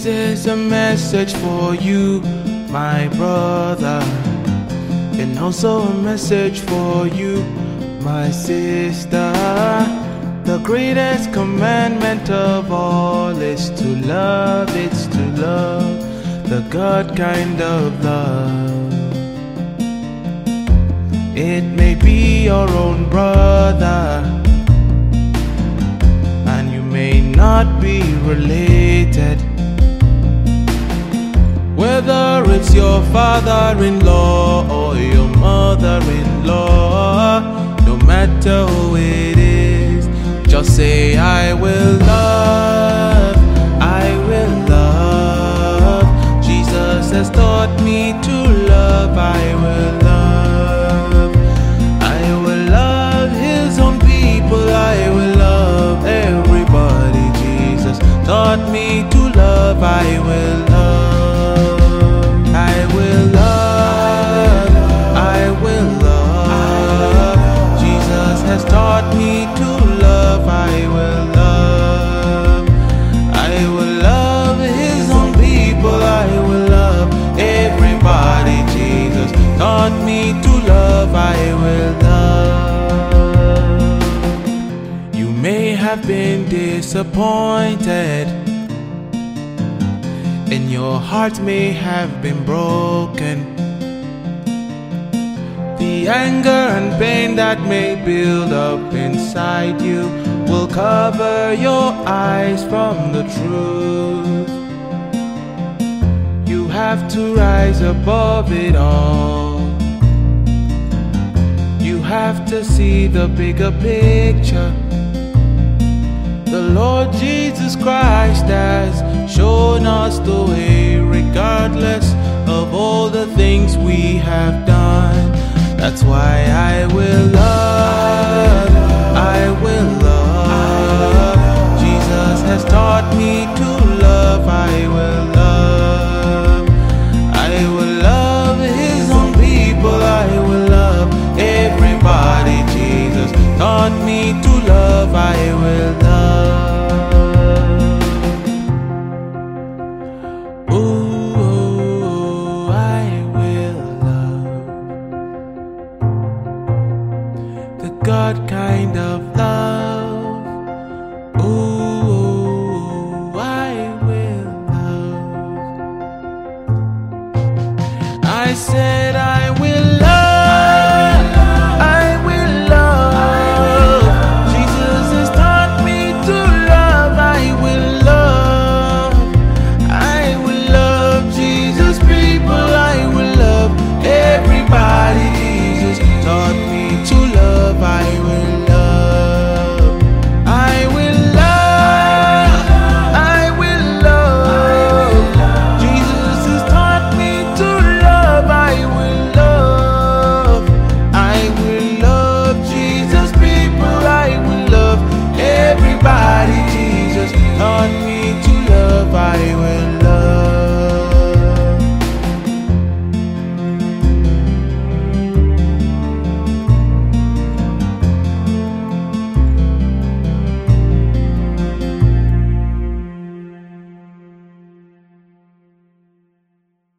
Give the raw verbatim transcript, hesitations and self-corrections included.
This is a message for you, my brother, and also a message for you, my sister. The greatest commandment of all is to love, it's to love, the God kind of love. It may be your own brother, and you may not be related. Whether it's your father-in-law or your mother-in-law, no matter who it is, just say, I will love, I will love. Jesus has taught me to love, I will love. I will love his own people, I will love everybody. Jesus taught me to love, I will love. I will love, I will love. Jesus has taught me to love, I will love. I will love his own people, I will love everybody. Jesus taught me to love, I will love. You may have been disappointed, and your heart may have been broken. The anger and pain that may build up inside you will cover your eyes from the truth. You have to rise above it all. You have to see the bigger picture. The Lord Jesus Christ has shown us the way, regardless of all the things we have done. That's why I will love, I will love. Jesus has taught me to love, I will love. I will love his own people, I will love everybody. Jesus taught me to love, I will love. Ooh, I will love. The God kind of love. Ooh, I will love. I said I